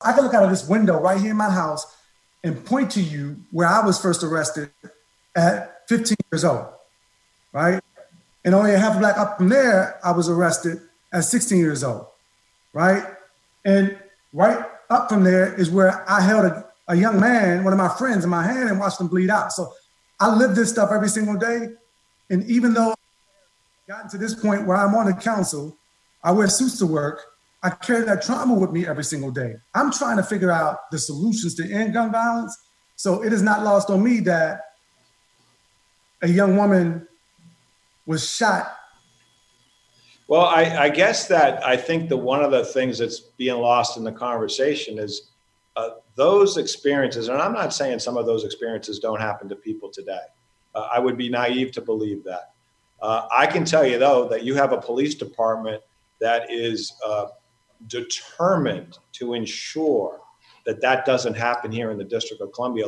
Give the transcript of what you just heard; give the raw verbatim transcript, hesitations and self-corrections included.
I can look out of this window right here in my house and point to you where I was first arrested at fifteen years old, right? And only a half a block up from there, I was arrested at sixteen years old, right? And right up from there is where I held a, a young man, one of my friends, in my hand and watched him bleed out. So I live this stuff every single day. And even though I've gotten to this point where I'm on the council, I wear suits to work, I carry that trauma with me every single day. I'm trying to figure out the solutions to end gun violence. So it is not lost on me that a young woman was shot. Well, I, I guess that I think that one of the things that's being lost in the conversation is uh, those experiences, and I'm not saying some of those experiences don't happen to people today. Uh, I would be naive to believe that. Uh, I can tell you, though, that you have a police department that is uh, determined to ensure that that doesn't happen here in the District of Columbia.